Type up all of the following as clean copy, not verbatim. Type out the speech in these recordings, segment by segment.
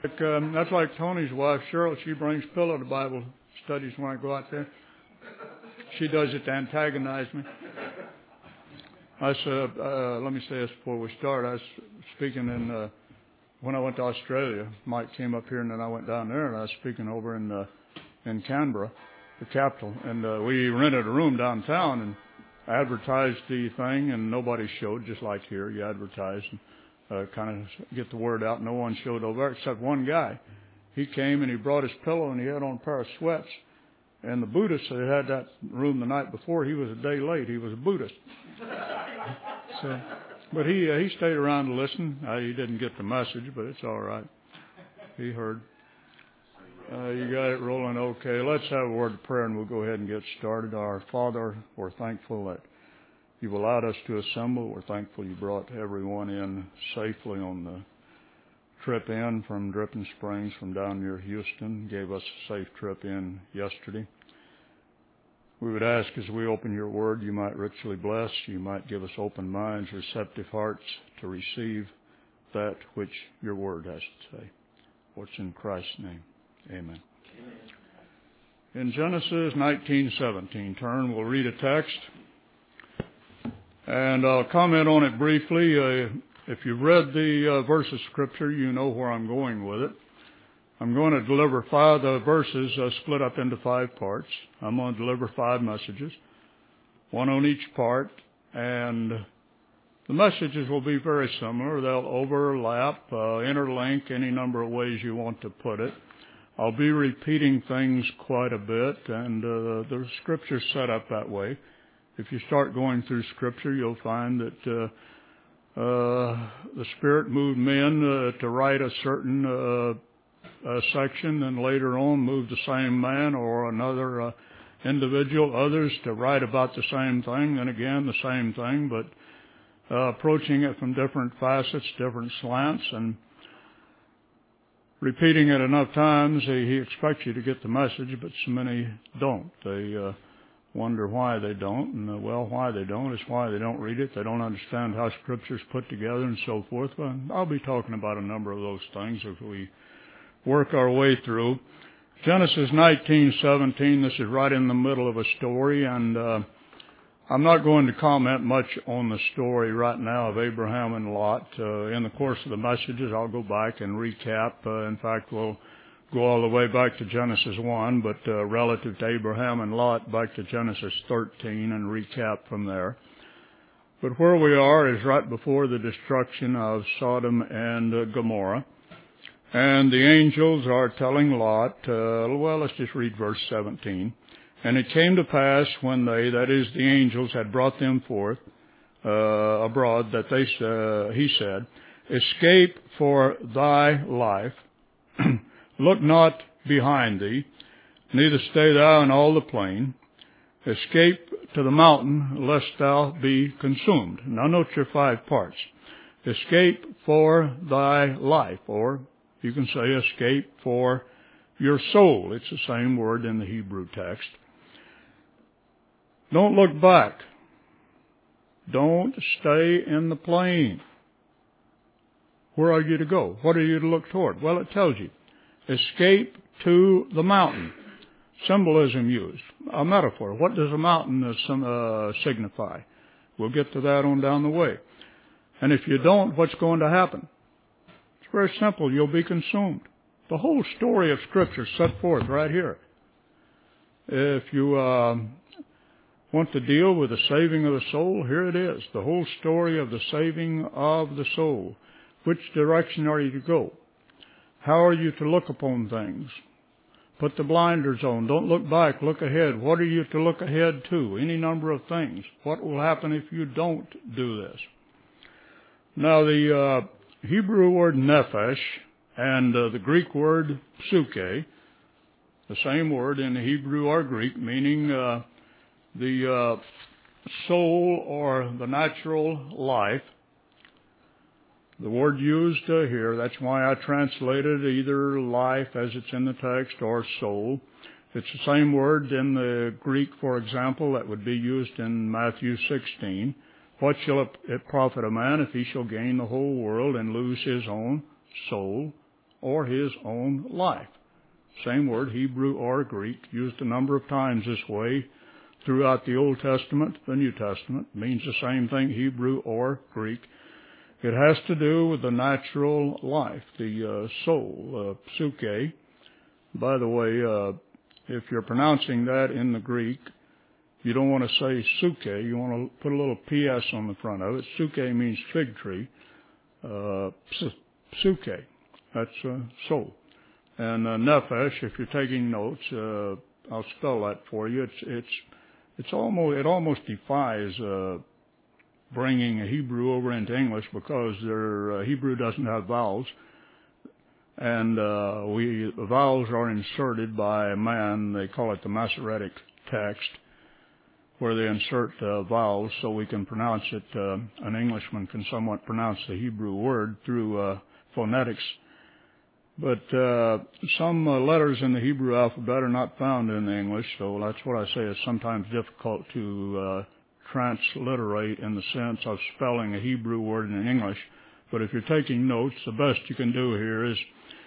That's like Tony's wife, Cheryl. She brings pillow to Bible studies when I go out there. She does it to antagonize me. I said, let me say this before we start. I was speaking when I went to Australia. Mike came up here, and then I went down there, and I was speaking over in Canberra, the capital. And we rented a room downtown and advertised the thing, and nobody showed, just like here. You advertise and kind of get the word out. No one showed over there except one guy. He came, and he brought his pillow, and he had on a pair of sweats. And the Buddhist that had that room the night before, he was a day late. He was a Buddhist. But he stayed around to listen. He didn't get the message, but it's all right. He heard. You got it rolling okay. Let's have a word of prayer, and we'll go ahead and get started. Our Father, we're thankful that you've allowed us to assemble. We're thankful you brought everyone in safely on the trip in from Dripping Springs from down near Houston. Gave us a safe trip in yesterday. We would ask as we open your word, you might richly bless, you might give us open minds, receptive hearts to receive that which your word has to say. What's in Christ's name. Amen. In Genesis 19:17, we'll read a text, and I'll comment on it briefly. If you've read the verse of Scripture, you know where I'm going with it. I'm going to deliver the verses split up into 5 parts. I'm going to deliver 5 messages, one on each part, and the messages will be very similar. They'll overlap, interlink, any number of ways you want to put it. I'll be repeating things quite a bit, and the Scripture's set up that way. If you start going through Scripture, you'll find that the Spirit moved men to write a certain section, and later on moved the same man or another individual, others to write about the same thing, and again the same thing, but approaching it from different facets, different slants, and repeating it enough times, he expects you to get the message, but so many don't. They wonder why they don't, and why they don't is why they don't read it. They don't understand how Scripture's put together and so forth. But I'll be talking about a number of those things as we work our way through. Genesis 19:17, this is right in the middle of a story, and I'm not going to comment much on the story right now of Abraham and Lot. In the course of the messages, I'll go back and recap. In fact, we'll go all the way back to Genesis 1, but relative to Abraham and Lot, back to Genesis 13 and recap from there. But where we are is right before the destruction of Sodom and Gomorrah. And the angels are telling Lot, let's just read verse 17. And it came to pass when they, that is the angels, had brought them forth abroad, that he said, escape for thy life, look not behind thee, neither stay thou in all the plain, escape to the mountain, lest thou be consumed. Now note your 5 parts. Escape for thy life, or you can say escape for your soul. It's the same word in the Hebrew text. Don't look back. Don't stay in the plain. Where are you to go? What are you to look toward? Well, it tells you. Escape to the mountain. Symbolism used. A metaphor. What does a mountain signify? We'll get to that on down the way. And if you don't, what's going to happen? It's very simple. You'll be consumed. The whole story of Scripture is set forth right here. If you want to deal with the saving of the soul, here it is. The whole story of the saving of the soul. Which direction are you to go? How are you to look upon things? Put the blinders on. Don't look back. Look ahead. What are you to look ahead to? Any number of things. What will happen if you don't do this? Now, the Hebrew word nephesh and the Greek word psyche, the same word in Hebrew or Greek, meaning the soul or the natural life. The word used here, that's why I translated either life as it's in the text or soul. It's the same word in the Greek, for example, that would be used in Matthew 16. What shall it profit a man if he shall gain the whole world and lose his own soul? or his own life. Same word, Hebrew or Greek, used a number of times this way throughout the Old Testament, the New Testament. Means the same thing, Hebrew or Greek. It has to do with the natural life, the soul, psyche. By the way, if you're pronouncing that in the Greek, you don't want to say suke. You want to put a little PS on the front of it. Suke means fig tree. Suke, that's soul. And nephesh, if you're taking notes, I'll spell that for you. It almost defies bringing a Hebrew over into English because their Hebrew doesn't have vowels, and vowels are inserted by a man. They call it the Masoretic text, where they insert vowels so we can pronounce it. An Englishman can somewhat pronounce the Hebrew word through phonetics. But some letters in the Hebrew alphabet are not found in the English, so that's what I say is sometimes difficult to transliterate in the sense of spelling a Hebrew word in English. But if you're taking notes, the best you can do here is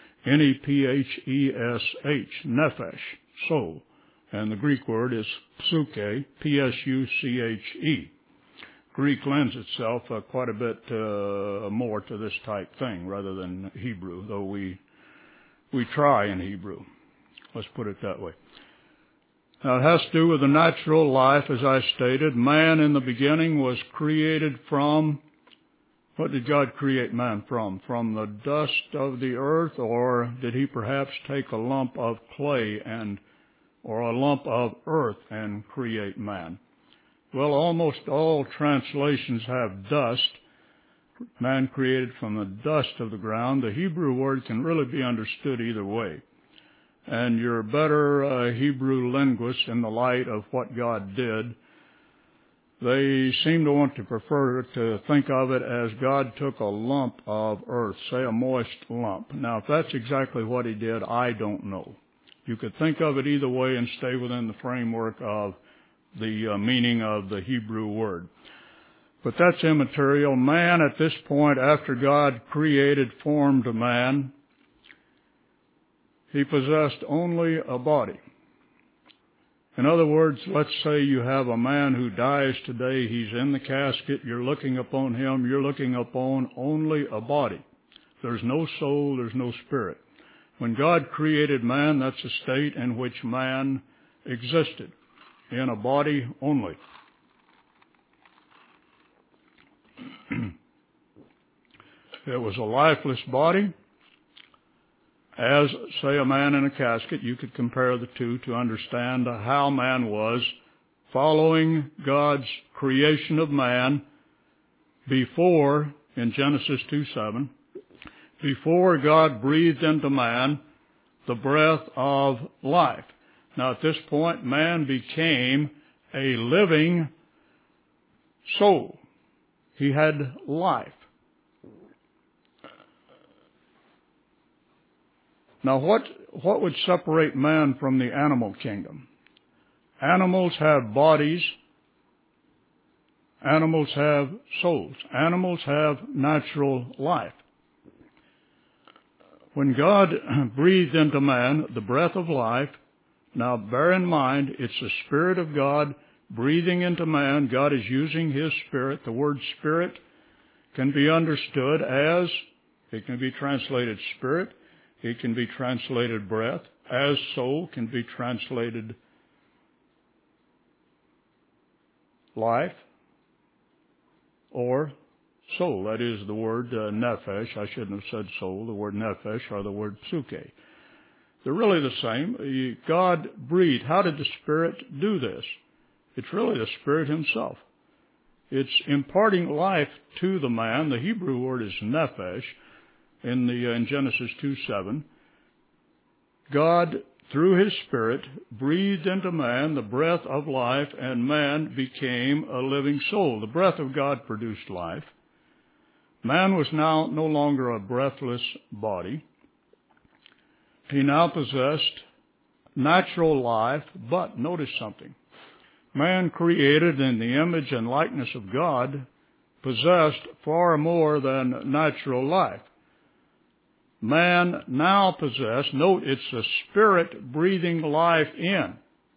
Nephesh, nephesh, soul. And the Greek word is psuche, P-S-U-C-H-E. Greek lends itself quite a bit more to this type thing rather than Hebrew, though we try in Hebrew. Let's put it that way. Now, it has to do with the natural life, as I stated. Man in the beginning was created from, what did God create man from? From the dust of the earth, or did he perhaps take a lump of clay or a lump of earth and create man? Well, almost all translations have dust. Man created from the dust of the ground. The Hebrew word can really be understood either way. And your better Hebrew linguists, in the light of what God did, they seem to want to prefer to think of it as God took a lump of earth, say a moist lump. Now, if that's exactly what he did, I don't know. You could think of it either way and stay within the framework of the meaning of the Hebrew word. But that's immaterial. Man, at this point, after God formed man, he possessed only a body. In other words, let's say you have a man who dies today. He's in the casket. You're looking upon him. You're looking upon only a body. There's no soul. There's no spirit. When God created man, that's a state in which man existed, in a body only. It was a lifeless body. As, say, a man in a casket, you could compare the two to understand how man was following God's creation of man before, in Genesis 2:7, before God breathed into man the breath of life. Now, at this point, man became a living soul. He had life. Now, what would separate man from the animal kingdom? Animals have bodies. Animals have souls. Animals have natural life. When God breathed into man the breath of life, now bear in mind, it's the Spirit of God breathing into man. God is using His Spirit. The word spirit can be understood as, it can be translated spirit. It can be translated breath, as soul can be translated life or soul. That is the word nephesh. I shouldn't have said soul. The word nephesh or the word psuche. They're really the same. God breathed. How did the Spirit do this? It's really the Spirit Himself. It's imparting life to the man. The Hebrew word is nephesh. In Genesis 2:7, God, through His Spirit, breathed into man the breath of life, and man became a living soul. The breath of God produced life. Man was now no longer a breathless body. He now possessed natural life, but notice something. Man, created in the image and likeness of God, possessed far more than natural life. man now possessed, note it's the Spirit breathing life in.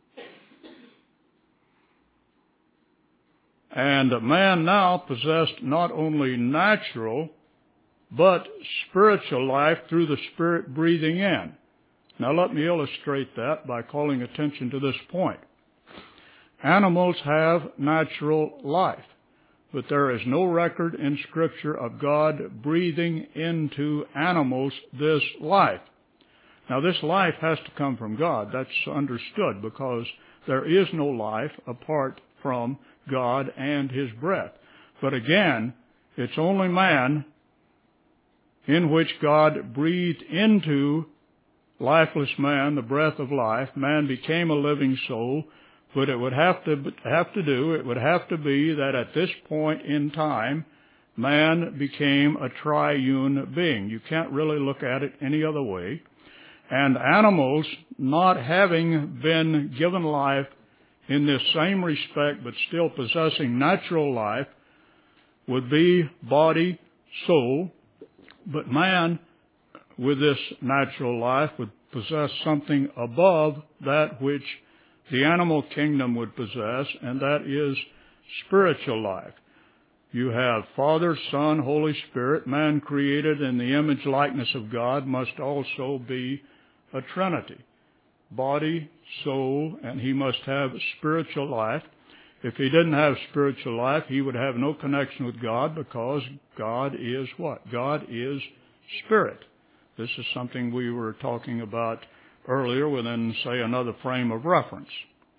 And man now possessed not only natural, but spiritual life through the Spirit breathing in. Now let me illustrate that by calling attention to this point. Animals have natural life, but there is no record in Scripture of God breathing into animals this life. Now this life has to come from God. That's understood because there is no life apart from God and His breath. But again, it's only man in which God breathed into lifeless man the breath of life. Man became a living soul, but it would have to be that at this point in time, man became a triune being. You can't really look at it any other way. And animals, not having been given life in this same respect, but still possessing natural life, would be body, soul. But man, with this natural life, would possess something above that which the animal kingdom would possess, and that is spiritual life. You have Father, Son, Holy Spirit. Man created in the image likeness of God must also be a Trinity. Body, soul, and he must have spiritual life. If he didn't have spiritual life, he would have no connection with God, because God is what? God is Spirit. This is something we were talking about earlier within, say, another frame of reference.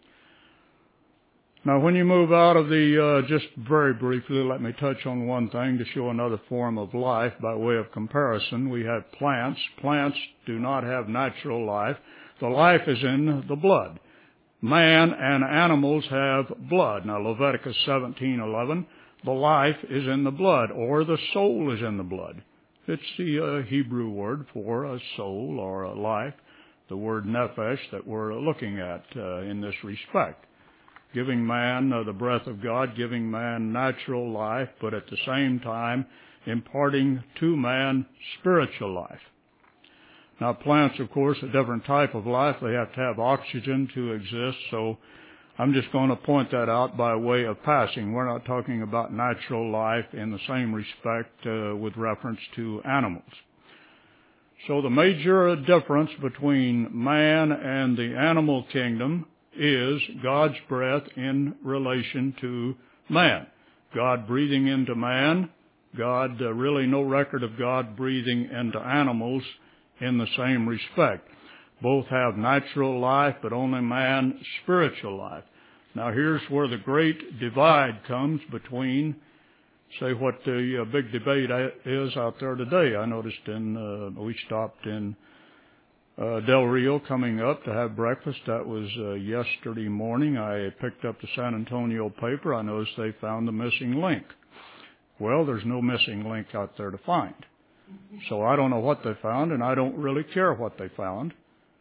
Now, when you move out of just very briefly, let me touch on one thing to show another form of life by way of comparison. We have plants. Plants do not have natural life. The life is in the blood. Man and animals have blood. Now, Leviticus 17:11, the life is in the blood, or the soul is in the blood. It's the Hebrew word for a soul or a life, the word nephesh that we're looking at in this respect. Giving man the breath of God, giving man natural life, but at the same time imparting to man spiritual life. Now, plants, of course, a different type of life. They have to have oxygen to exist, so I'm just going to point that out by way of passing. We're not talking about natural life in the same respect with reference to animals. So the major difference between man and the animal kingdom is God's breath in relation to man. God breathing into man, really no record of God breathing into animals in the same respect. Both have natural life, but only man spiritual life. Now here's where the great divide comes between, say, what the big debate is out there today. I noticed we stopped in Del Rio coming up to have breakfast. That was yesterday morning. I picked up the San Antonio paper. I noticed they found the missing link. Well, there's no missing link out there to find. So I don't know what they found, and I don't really care what they found.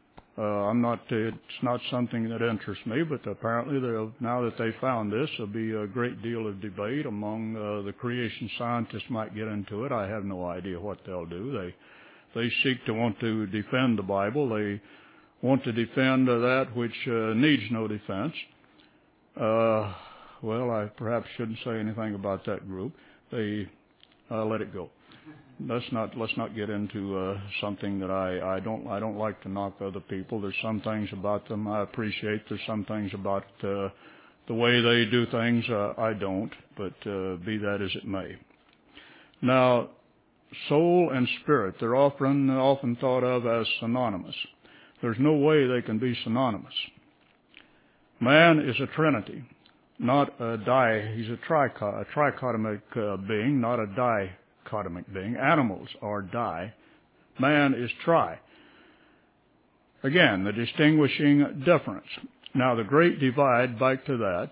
It's not something that interests me, but apparently now that they found this, there'll be a great deal of debate among the creation scientists might get into it. I have no idea what they'll do. They seek to want to defend the Bible. They want to defend that which needs no defense. Well, I perhaps shouldn't say anything about that group. Let it go. Let's not get into something that I don't like to knock other people. There's some things about them I appreciate. There's some things about the way they do things I don't. But be that as it may. Now, soul and spirit, they're often thought of as synonymous. There's no way they can be synonymous. Man is a trinity, not a he's a trichotomic being, not a dichotomic being. Animals are di. Man is tri. Again, the distinguishing difference. Now, the great divide, back to that.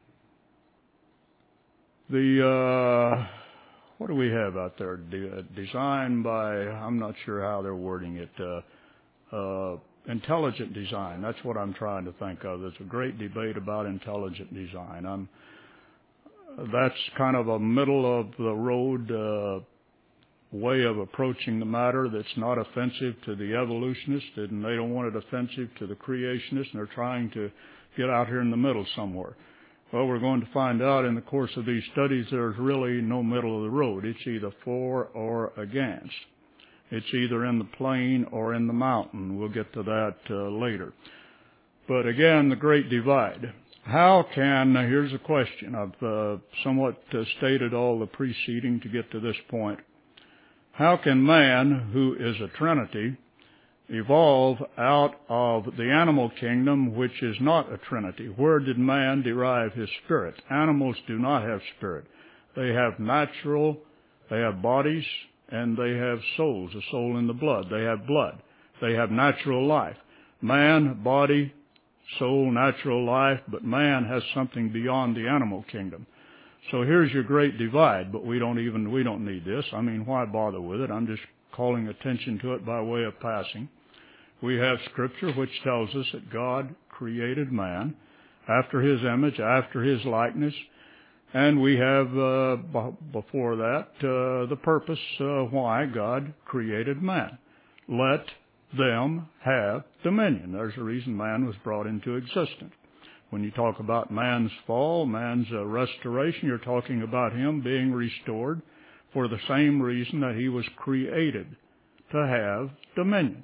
What do we have out there? Designed by, I'm not sure how they're wording it, intelligent design. That's what I'm trying to think of. There's a great debate about intelligent design. That's kind of a middle of the road way of approaching the matter that's not offensive to the evolutionists, and they don't want it offensive to the creationists, and they're trying to get out here in the middle somewhere. Well, we're going to find out in the course of these studies there's really no middle of the road. It's either for or against. It's either in the plain or in the mountain. We'll get to that later. But again, the great divide. How can, here's a question. I've somewhat stated all the preceding to get to this point. How can man, who is a trinity, evolve out of the animal kingdom, which is not a trinity? Where did man derive his spirit? Animals do not have spirit. They have natural, they have bodies, and they have souls, a soul in the blood. They have blood. They have natural life. Man, body, soul, natural life, but man has something beyond the animal kingdom. So here's your great divide, but we don't need this. I mean, why bother with it? I'm just calling attention to it by way of passing. We have Scripture which tells us that God created man after His image, after His likeness, and we have before that the purpose why God created man. Let them have dominion. There's a reason man was brought into existence. When you talk about man's fall, man's restoration, you're talking about him being restored for the same reason that he was created, to have dominion.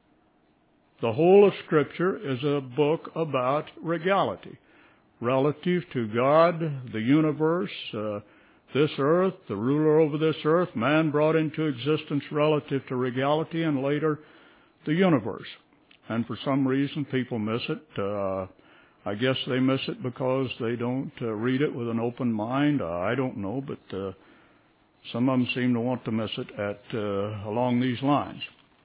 The whole of Scripture is a book about regality, relative to God, the universe, this earth, the ruler over this earth, man brought into existence relative to regality, and later the universe. And for some reason people miss it. I guess they miss it because they don't read it with an open mind. I don't know, but some of them seem to want to miss it along these lines.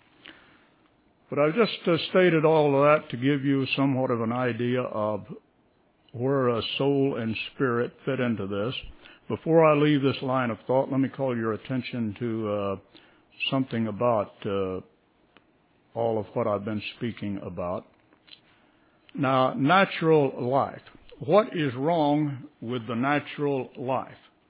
But I've just stated all of that to give you somewhat of an idea of where a soul and spirit fit into this. Before I leave this line of thought, let me call your attention to something about all of what I've been speaking about. Now, natural life. What is wrong with the natural life?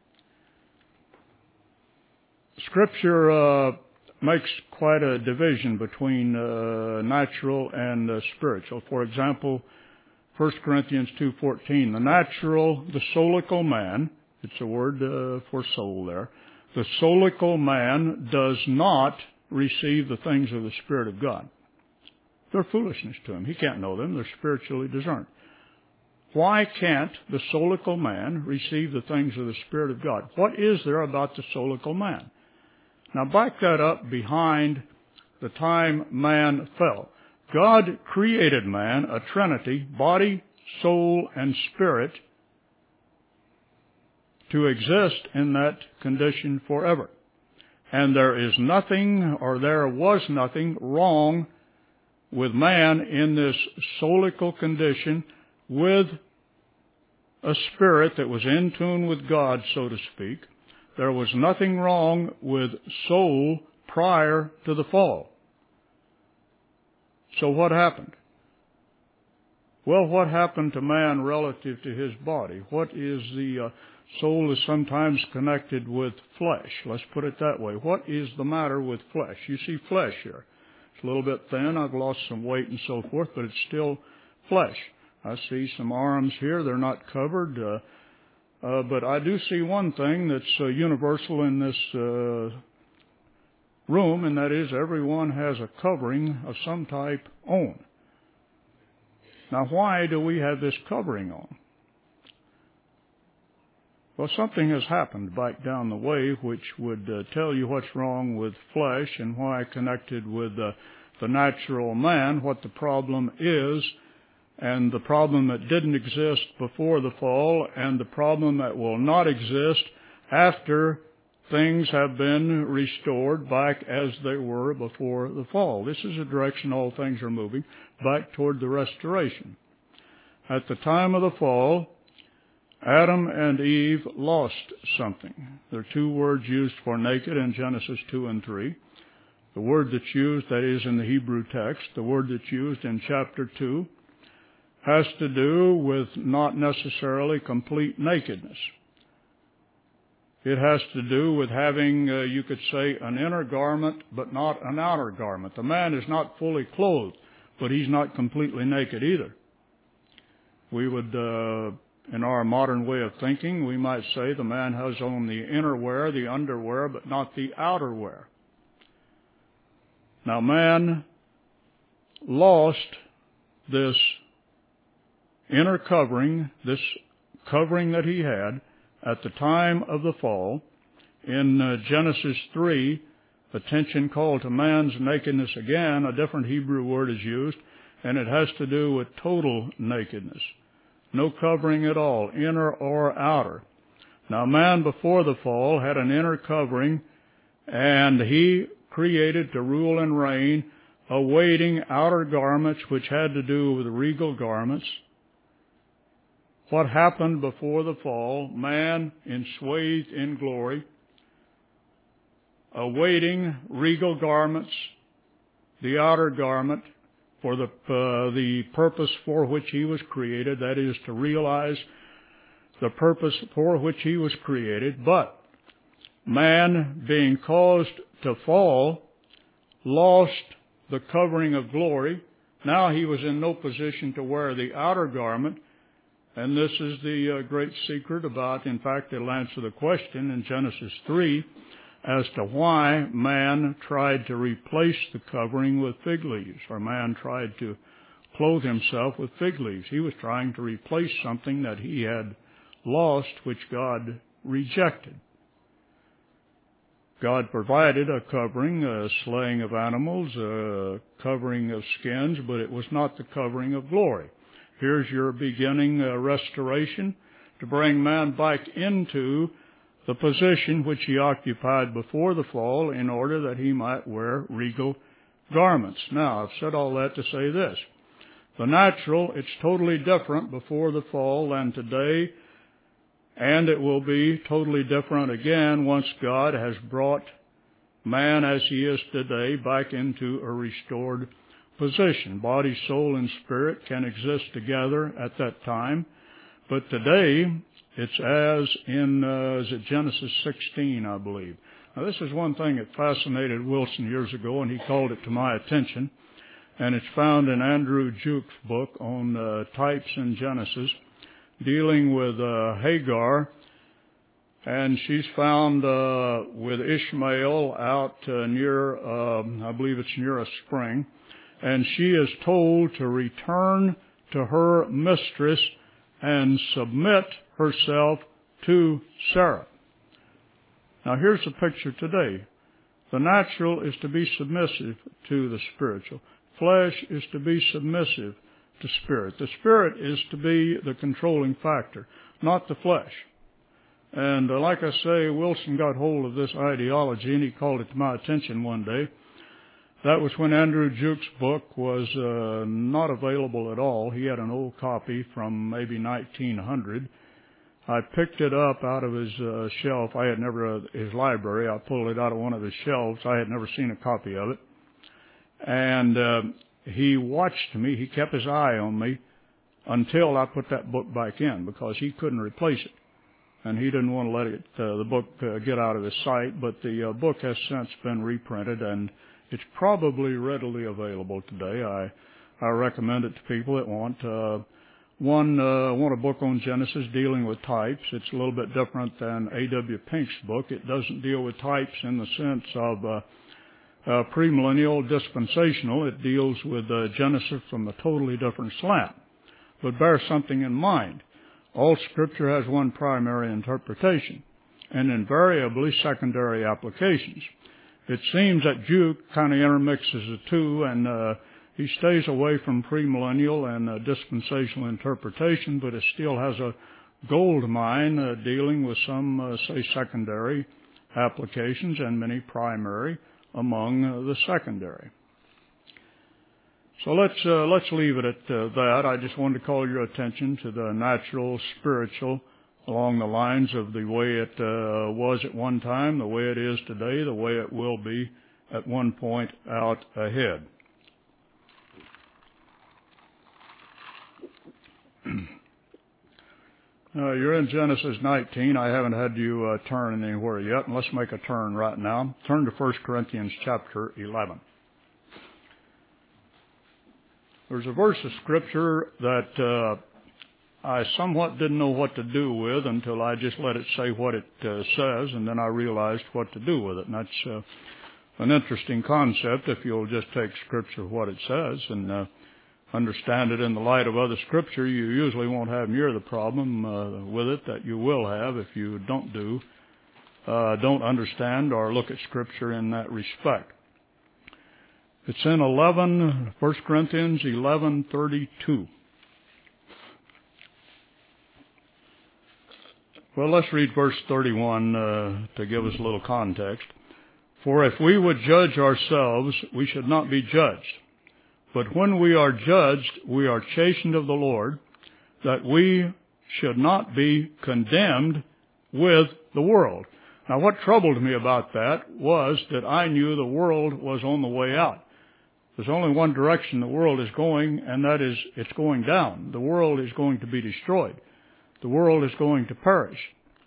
Scripture makes quite a division between natural and spiritual. For example, 1 Corinthians 2:14, the soulical man, it's a word for soul there, the soulical man does not receive the things of the Spirit of God. They're foolishness to him. He can't know them. They're spiritually discerned. Why can't the soulical man receive the things of the Spirit of God? What is there about the soulical man? Now back that up behind the time man fell. God created man, a trinity, body, soul, and spirit, to exist in that condition forever. And there is nothing, or there was nothing, wrong with man in this soulical condition with a spirit that was in tune with God, so to speak. There was nothing wrong with soul prior to the fall. So what happened? Well, what happened to man relative to his body? What is the soul is sometimes connected with flesh. Let's put it that way. What is the matter with flesh? You see flesh here. It's a little bit thin. I've lost some weight and so forth, but it's still flesh. I see some arms here. They're not covered. But I do see one thing that's universal in this room, and that is everyone has a covering of some type on. Now, why do we have this covering on? Well, something has happened back down the way which would tell you what's wrong with flesh and why connected with the natural man, what the problem is, and the problem that didn't exist before the fall, and the problem that will not exist after things have been restored back as they were before the fall. This is the direction all things are moving, back toward the restoration. At the time of the fall, Adam and Eve lost something. There are two words used for naked in Genesis 2 and 3. The word that's used, that is in the Hebrew text, the word that's used in chapter 2, has to do with not necessarily complete nakedness. It has to do with having, you could say, an inner garment, but not an outer garment. The man is not fully clothed, but he's not completely naked either. We would, in our modern way of thinking, we might say the man has on the inner wear, the underwear, but not the outer wear. Now, man lost this inner covering, this covering that he had at the time of the fall. In Genesis 3, attention called to man's nakedness again. A different Hebrew word is used, and it has to do with total nakedness. No covering at all, inner or outer. Now, man before the fall had an inner covering, and he created to rule and reign, awaiting outer garments which had to do with regal garments. What happened before the fall? Man enswathed in glory, awaiting regal garments, the outer garment, for the purpose for which he was created, that is, to realize the purpose for which he was created. But man, being caused to fall, lost the covering of glory. Now he was in no position to wear the outer garment. And this is the great secret about, in fact, it'll answer the question in Genesis 3 as to why man tried to replace the covering with fig leaves, or man tried to clothe himself with fig leaves. He was trying to replace something that he had lost, which God rejected. God provided a covering, a slaying of animals, a covering of skins, but it was not the covering of glory. Here's your beginning restoration to bring man back into the position which he occupied before the fall in order that he might wear regal garments. Now, I've said all that to say this. The natural, it's totally different before the fall than today, and it will be totally different again once God has brought man as he is today back into a restored position. Body, soul, and spirit can exist together at that time. But today, it's as in is it Genesis 16, I believe. Now, this is one thing that fascinated Wilson years ago, and he called it to my attention. And it's found in Andrew Jukes' book on types in Genesis, dealing with Hagar. And she's found with Ishmael out near, I believe it's near a spring. And she is told to return to her mistress and submit herself to Sarah. Now here's the picture today. The natural is to be submissive to the spiritual. Flesh is to be submissive to spirit. The spirit is to be the controlling factor, not the flesh. And like I say, Wilson got hold of this ideology, and he called it to my attention one day. That was when Andrew Jukes' book was not available at all. He had an old copy from maybe 1900. I picked it up out of his shelf. I had never, his library, I pulled it out of one of his shelves. I had never seen a copy of it. And he watched me. He kept his eye on me until I put that book back in, because he couldn't replace it. And he didn't want to let it, the book get out of his sight. But the book has since been reprinted, and it's probably readily available today. I recommend it to people that want want a book on Genesis dealing with types. It's a little bit different than A.W. Pink's book. It doesn't deal with types in the sense of premillennial dispensational. It deals with Genesis from a totally different slant. But bear something in mind. All Scripture has one primary interpretation, and invariably secondary applications. It seems that Juke kind of intermixes the two, and he stays away from premillennial and dispensational interpretation, but it still has a gold mine dealing with some, say, secondary applications and many primary among the secondary. So let's leave it at that. I just wanted to call your attention to the natural, spiritual, along the lines of the way it was at one time, the way it is today, the way it will be at one point out ahead. You're in Genesis 19. I haven't had you turn anywhere yet, and let's make a turn right now. Turn to 1 Corinthians chapter 11. There's a verse of Scripture that I somewhat didn't know what to do with until I just let it say what it says, and then I realized what to do with it. And that's an interesting concept if you'll just take Scripture what it says and understand it in the light of other Scripture. You usually won't have near the problem with it that you will have if you don't understand or look at Scripture in that respect. It's in 1 Corinthians 11:32. Well, let's read verse 31 to give us a little context. For if we would judge ourselves, we should not be judged. But when we are judged, we are chastened of the Lord, that we should not be condemned with the world. Now, what troubled me about that was that I knew the world was on the way out. There's only one direction the world is going, and that is it's going down. The world is going to be destroyed. The world is going to perish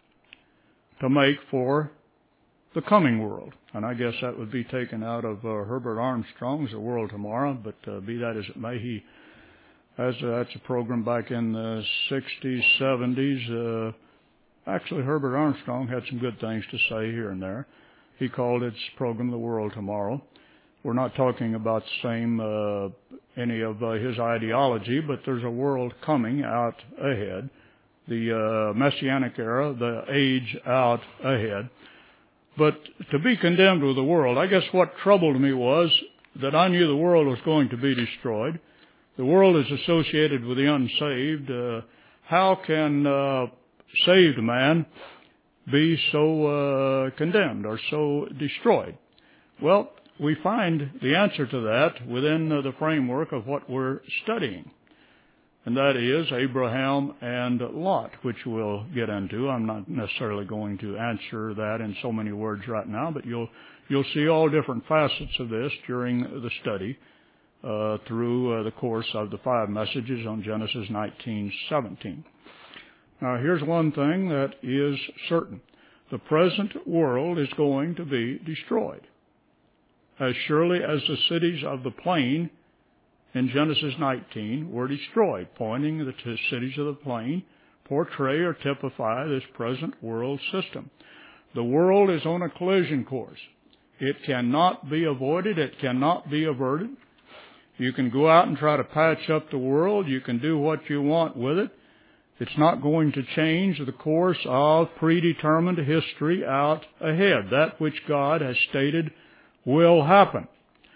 to make for the coming world. And I guess that would be taken out of Herbert Armstrong's The World Tomorrow, but be that as it may, that's a program back in the 60s, 70s. Actually, Herbert Armstrong had some good things to say here and there. He called his program The World Tomorrow. We're not talking about the same, any of his ideology, but there's a world coming out ahead. The Messianic era, the age out ahead. But to be condemned with the world, I guess what troubled me was that I knew the world was going to be destroyed. The world is associated with the unsaved. How can saved man be so condemned or so destroyed? Well, we find the answer to that within the framework of what we're studying. And that is Abraham and Lot, which we'll get into. I'm not necessarily going to answer that in so many words right now, but you'll see all different facets of this during the study through the course of the 5 messages on Genesis 19:17. Now, here's one thing that is certain. The present world is going to be destroyed. As surely as the cities of the plain in Genesis 19 were destroyed, pointing the cities of the plain portray or typify this present world system. The world is on a collision course. It cannot be avoided. It cannot be averted. You can go out and try to patch up the world. You can do what you want with it. It's not going to change the course of predetermined history out ahead. That which God has stated will happen.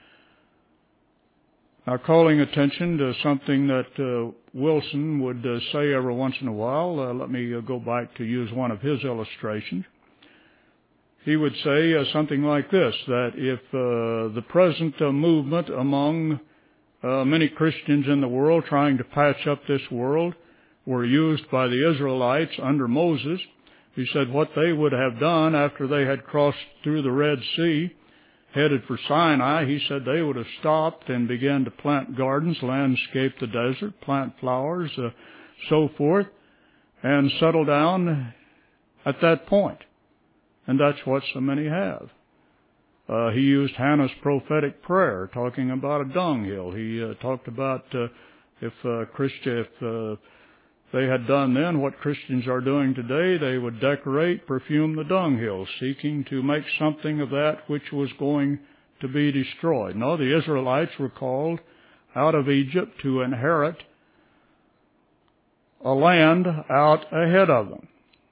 Now, calling attention to something that Wilson would say every once in a while, let me go back to use one of his illustrations. He would say something like this, that if the present movement among many Christians in the world trying to patch up this world were used by the Israelites under Moses, he said what they would have done after they had crossed through the Red Sea, headed for Sinai, he said they would have stopped and began to plant gardens, landscape the desert, plant flowers, so forth, and settle down at that point. And that's what so many have. He used Hannah's prophetic prayer, talking about a dunghill. He talked about if they had done then what Christians are doing today, they would decorate, perfume the dunghill, seeking to make something of that which was going to be destroyed. No, the Israelites were called out of Egypt to inherit a land out ahead of them.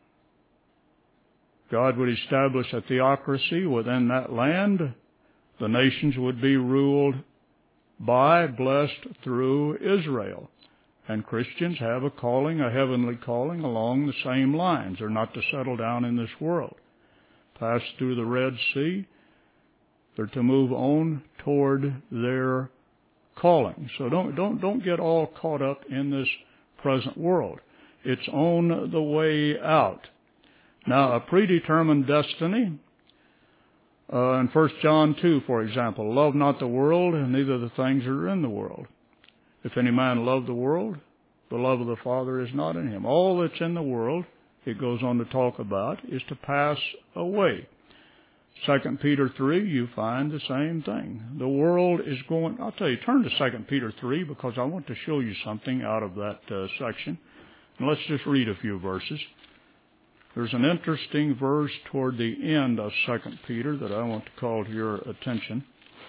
God would establish a theocracy within that land. The nations would be ruled by, blessed through Israel. And Christians have a calling, a heavenly calling, along the same lines. They're not to settle down in this world. Pass through the Red Sea. They're to move on toward their calling. So don't get all caught up in this present world. It's on the way out. Now, a predetermined destiny. In 1 John 2, for example, love not the world, and neither the things that are in the world. If any man love the world, the love of the Father is not in him. All that's in the world, it goes on to talk about, is to pass away. 2 Peter 3, you find the same thing. The world is going, I'll tell you, turn to 2 Peter 3 because I want to show you something out of that section. And let's just read a few verses. There's an interesting verse toward the end of 2 Peter that I want to call to your attention.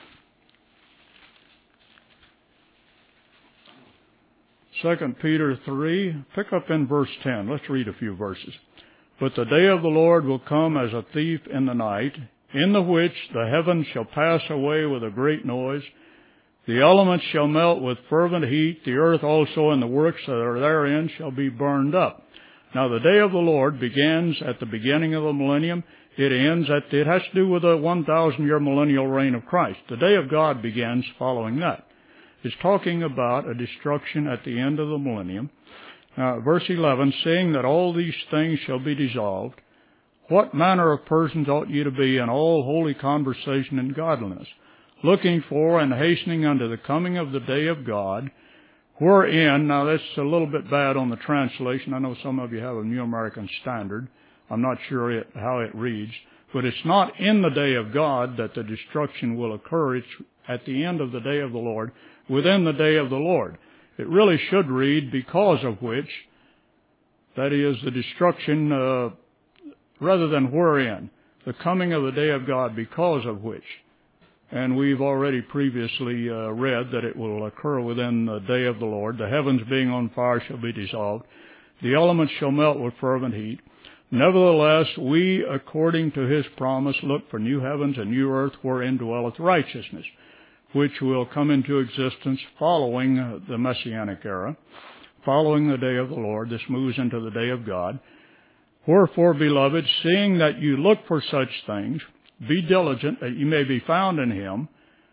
2 Peter 3, pick up in verse 10. Let's read a few verses. But the day of the Lord will come as a thief in the night, in the which the heavens shall pass away with a great noise. The elements shall melt with fervent heat. The earth also and the works that are therein shall be burned up. Now the day of the Lord begins at the beginning of the millennium. It ends at, it has to do with the 1,000-year millennial reign of Christ. The day of God begins following that. It's talking about a destruction at the end of the millennium. Verse 11, seeing that all these things shall be dissolved, what manner of persons ought ye to be in all holy conversation and godliness, looking for and hastening unto the coming of the day of God, wherein, now that's a little bit bad on the translation. I know some of you have a New American Standard. I'm not sure how it reads. But it's not in the day of God that the destruction will occur. It's at the end of the day of the Lord, within the day of the Lord. It really should read, because of which, that is, the destruction, rather than wherein, the coming of the day of God, because of which. And we've already previously read that it will occur within the day of the Lord. The heavens being on fire shall be dissolved. The elements shall melt with fervent heat. Nevertheless, we, according to his promise, look for new heavens and new earth wherein dwelleth righteousness, which will come into existence following the Messianic era, following the day of the Lord. This moves into the day of God. Wherefore, beloved, seeing that you look for such things, be diligent that you may be found in him,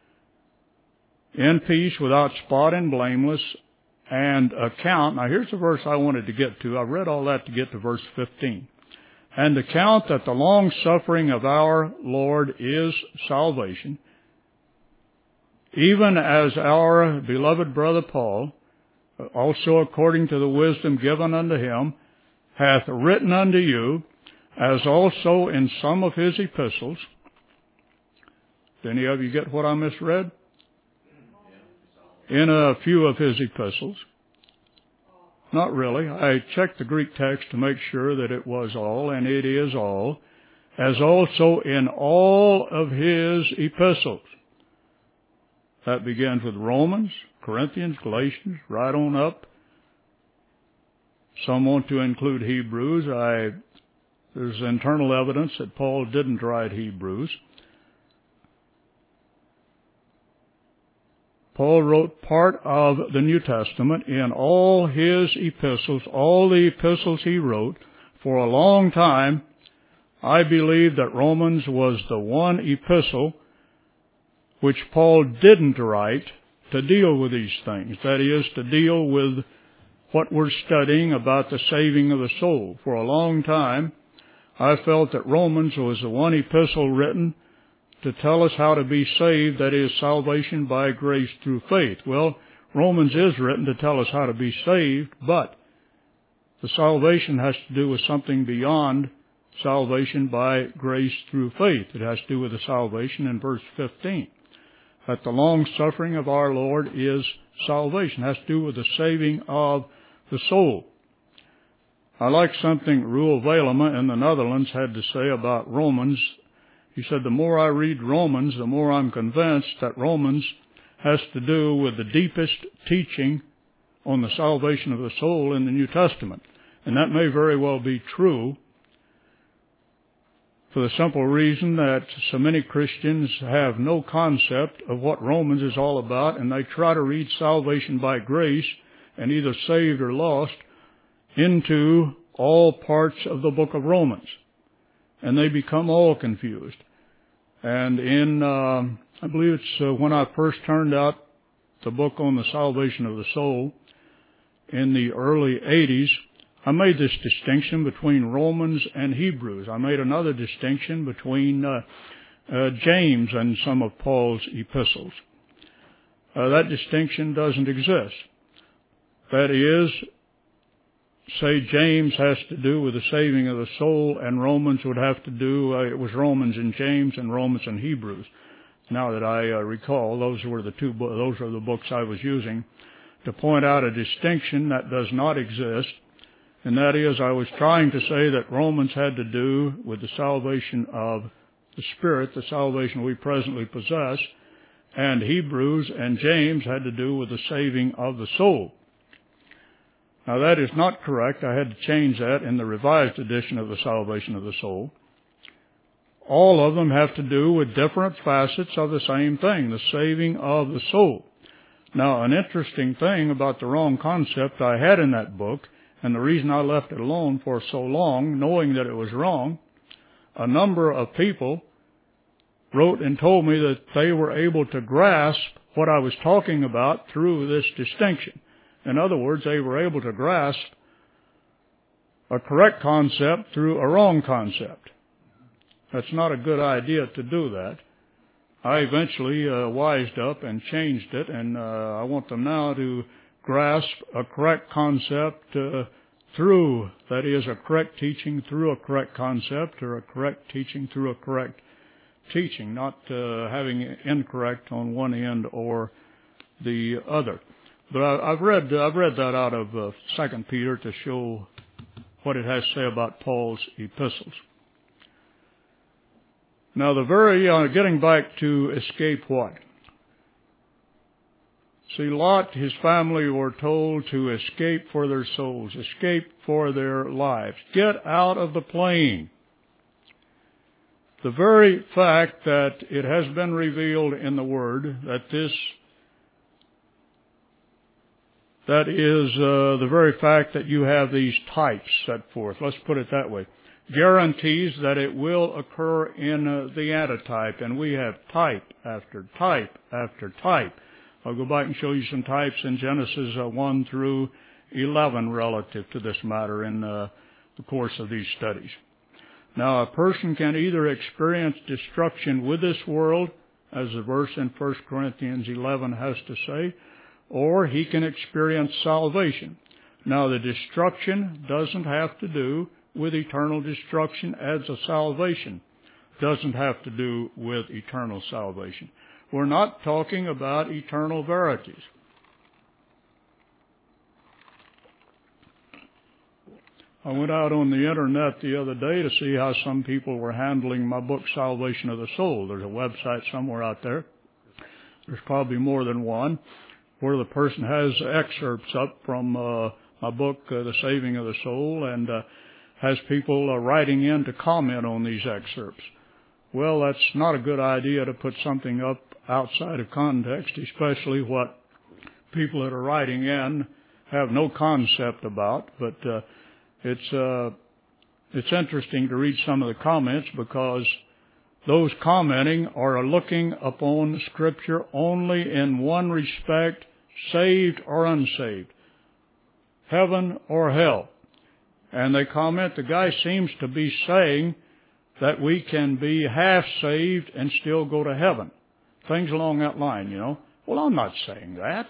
in peace, without spot and blameless, and account. Now here's the verse I wanted to get to. I read all that to get to verse 15. And account that the long suffering of our Lord is salvation, even as our beloved brother Paul, also according to the wisdom given unto him, hath written unto you, as also in some of his epistles. Did any of you get what I misread? In a few of his epistles. Not really. I checked the Greek text to make sure that it was all, and it is all, as also in all of his epistles. That begins with Romans, Corinthians, Galatians, right on up. Some want to include Hebrews. There's internal evidence that Paul didn't write Hebrews. Paul wrote part of the New Testament in all his epistles, all the epistles he wrote. For a long time, I believe that Romans was the one epistle which Paul didn't write to deal with these things. That is, to deal with what we're studying about the saving of the soul. For a long time, I felt that Romans was the one epistle written to tell us how to be saved, that is, salvation by grace through faith. Well, Romans is written to tell us how to be saved, but the salvation has to do with something beyond salvation by grace through faith. It has to do with the salvation in verse 15. That the long suffering of our Lord is salvation. It has to do with the saving of the soul. I like something Roel Velema in the Netherlands had to say about Romans. He said, the more I read Romans, the more I'm convinced that Romans has to do with the deepest teaching on the salvation of the soul in the New Testament. And that may very well be true, for the simple reason that so many Christians have no concept of what Romans is all about, and they try to read salvation by grace, and either saved or lost, into all parts of the book of Romans. And they become all confused. And in, I believe it's when I first turned out the book on the salvation of the soul in the early 80s, I made this distinction between Romans and Hebrews. I made another distinction between James and some of Paul's epistles. That distinction doesn't exist. That is, say James has to do with the saving of the soul, and Romans would have to do, it was Romans and James and Romans and Hebrews. Now that I recall, those are the books I was using to point out a distinction that does not exist, and that is I was trying to say that Romans had to do with the salvation of the Spirit, the salvation we presently possess, and Hebrews and James had to do with the saving of the soul. Now that is not correct. I had to change that in the revised edition of the salvation of the soul. All of them have to do with different facets of the same thing, the saving of the soul. Now, an interesting thing about the wrong concept I had in that book, and the reason I left it alone for so long, knowing that it was wrong, a number of people wrote and told me that they were able to grasp what I was talking about through this distinction. In other words, they were able to grasp a correct concept through a wrong concept. That's not a good idea to do that. I eventually wised up and changed it, and I want them now to grasp a correct concept through, that is, a correct teaching through a correct concept, or a correct teaching through a correct teaching, not having incorrect on one end or the other. But I've read that out of 2 Peter to show what it has to say about Paul's epistles. Now, getting back to escape what? See, Lot, his family were told to escape for their souls, escape for their lives. Get out of the plane. The very fact that it has been revealed in the Word that is the very fact that you have these types set forth, let's put it that way, guarantees that it will occur in the antitype, and we have type after type after type. I'll go back and show you some types in Genesis 1 through 11 relative to this matter in the course of these studies. Now, a person can either experience destruction with this world, as the verse in 1 Corinthians 11 has to say, or he can experience salvation. Now, the destruction doesn't have to do with eternal destruction, as a salvation doesn't have to do with eternal salvation. We're not talking about eternal verities. I went out on the internet the other day to see how some people were handling my book, Salvation of the Soul. There's a website somewhere out there. There's probably more than one, where the person has excerpts up from my book, The Saving of the Soul, and has people writing in to comment on these excerpts. Well, that's not a good idea to put something up outside of context, especially what people that are writing in have no concept about. But it's interesting to read some of the comments, because those commenting are looking upon Scripture only in one respect, saved or unsaved, heaven or hell. And they comment, the guy seems to be saying that we can be half saved and still go to heaven. Things along that line, you know. Well, I'm not saying that.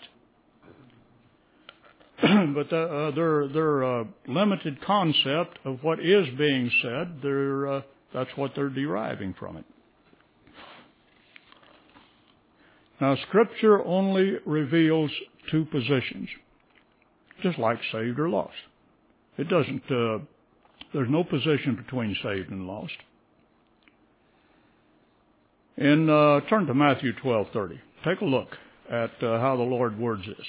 But their limited concept of what is being said, that's what they're deriving from it. Now, Scripture only reveals two positions, just like saved or lost. It doesn't, there's no position between saved and lost. Turn to Matthew 12:30. Take a look at how the Lord words this.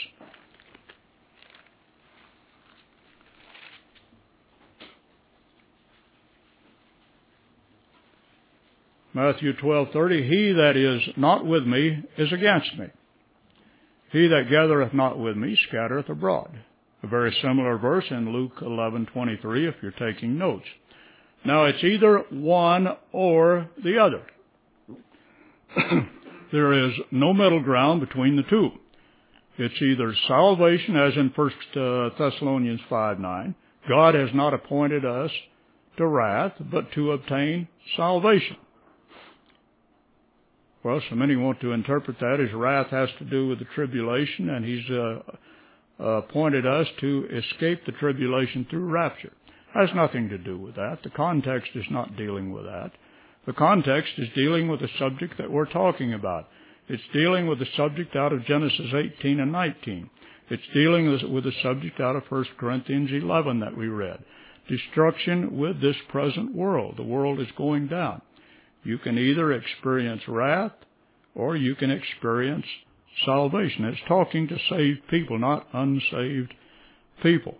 Matthew 12:30, he that is not with me is against me. He that gathereth not with me scattereth abroad. A very similar verse in Luke 11:23 if you're taking notes. Now it's either one or the other. There is no middle ground between the two. It's either salvation, as in 1 Thessalonians 5:9. God has not appointed us to wrath, but to obtain salvation. Well, so many want to interpret that as wrath has to do with the tribulation, and he's pointed us to escape the tribulation through rapture. Has nothing to do with that. The context is not dealing with that. The context is dealing with the subject that we're talking about. It's dealing with the subject out of Genesis 18 and 19. It's dealing with the subject out of 1 Corinthians 11 that we read. Destruction with this present world. The world is going down. You can either experience wrath or you can experience salvation. It's talking to saved people, not unsaved people.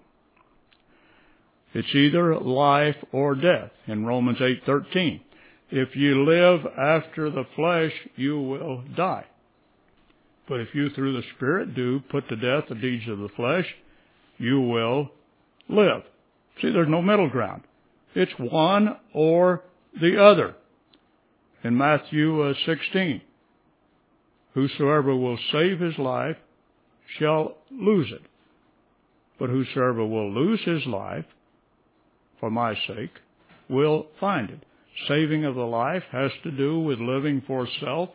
It's either life or death in Romans 8:13. If you live after the flesh, you will die. But if you through the Spirit do put to death the deeds of the flesh, you will live. See, there's no middle ground. It's one or the other. In Matthew 16, whosoever will save his life shall lose it. But whosoever will lose his life for my sake will find it. Saving of the life has to do with living for self,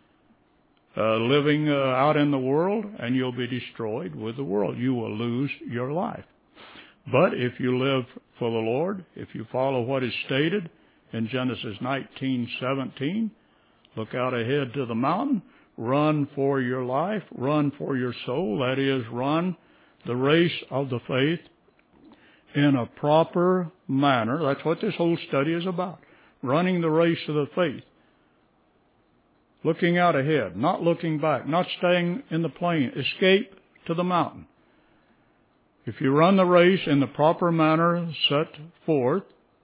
living out in the world, and you'll be destroyed with the world. You will lose your life. But if you live for the Lord, if you follow what is stated in Genesis 19:17, look out ahead to the mountain, run for your life, run for your soul, that is, run the race of the faith in a proper manner. That's what this whole study is about. Running the race of the faith. Looking out ahead, not looking back, not staying in the plain. Escape to the mountain. If you run the race in the proper manner set forth,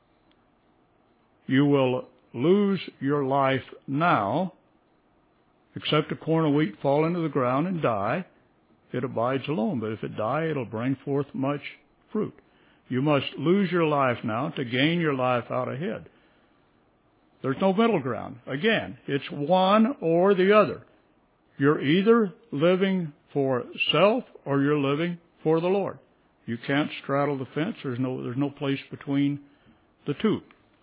you will lose your life now, except a corn of wheat fall into the ground and die. It abides alone, but if it die, it'll bring forth much fruit. You must lose your life now to gain your life out ahead. There's no middle ground. Again, it's one or the other. You're either living for self or you're living for the Lord. You can't straddle the fence. There's no place between the two.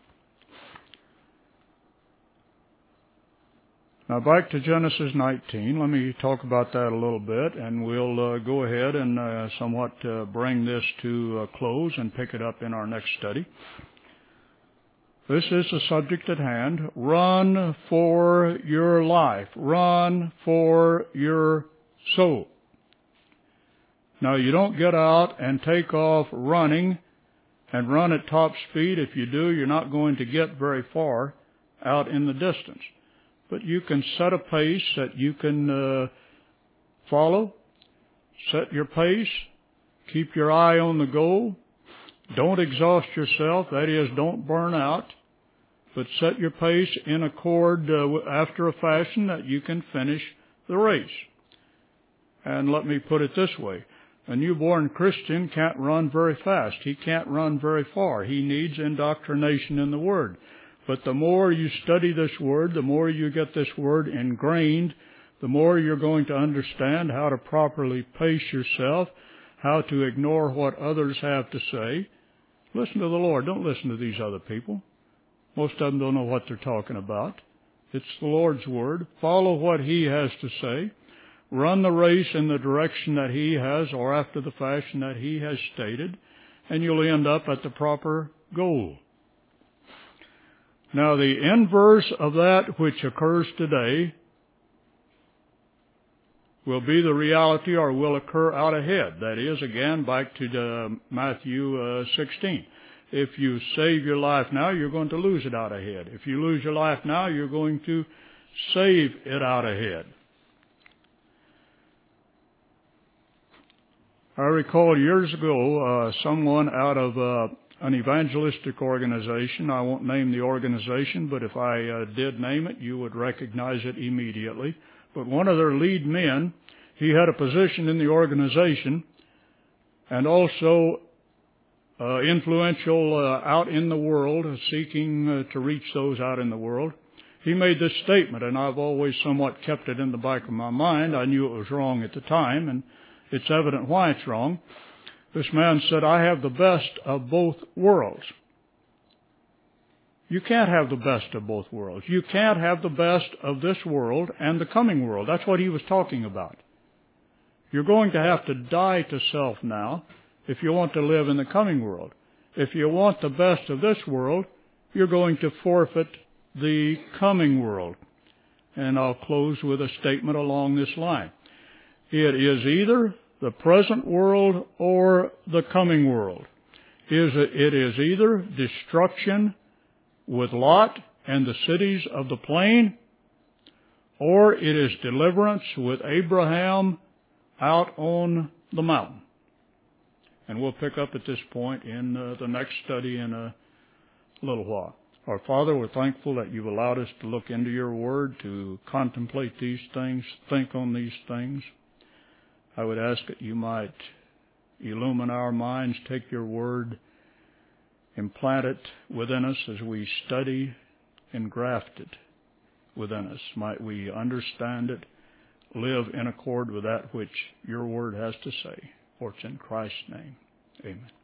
Now back to Genesis 19. Let me talk about that a little bit, and we'll go ahead and somewhat bring this to a close and pick it up in our next study. This is the subject at hand. Run for your life. Run for your soul. Now, you don't get out and take off running and run at top speed. If you do, you're not going to get very far out in the distance. But you can set a pace that you can follow. Set your pace. Keep your eye on the goal. Don't exhaust yourself. That is, don't burn out. But set your pace in accord after a fashion that you can finish the race. And let me put it this way. A newborn Christian can't run very fast. He can't run very far. He needs indoctrination in the Word. But the more you study this Word, the more you get this Word ingrained, the more you're going to understand how to properly pace yourself, how to ignore what others have to say. Listen to the Lord. Don't listen to these other people. Most of them don't know what they're talking about. It's the Lord's Word. Follow what He has to say. Run the race in the direction that He has or after the fashion that He has stated, and you'll end up at the proper goal. Now, the inverse of that which occurs today will be the reality or will occur out ahead. That is, again, back to Matthew 16. If you save your life now, you're going to lose it out ahead. If you lose your life now, you're going to save it out ahead. I recall years ago, someone out of an evangelistic organization, I won't name the organization, but if I did name it, you would recognize it immediately. But one of their lead men, he had a position in the organization and also influential out in the world, seeking to reach those out in the world. He made this statement, and I've always somewhat kept it in the back of my mind. I knew it was wrong at the time, and it's evident why it's wrong. This man said, I have the best of both worlds. You can't have the best of both worlds. You can't have the best of this world and the coming world. That's what he was talking about. You're going to have to die to self now if you want to live in the coming world. If you want the best of this world, you're going to forfeit the coming world. And I'll close with a statement along this line. It is either the present world or the coming world. It is either destruction with Lot and the cities of the plain, or it is deliverance with Abraham out on the mountain. And we'll pick up at this point in the next study in a little while. Our Father, we're thankful that you've allowed us to look into your word, to contemplate these things, think on these things. I would ask that you might illumine our minds, take your word, implant it within us as we study, and graft it within us. Might we understand it, live in accord with that which your word has to say. For it's in Christ's name. Amen.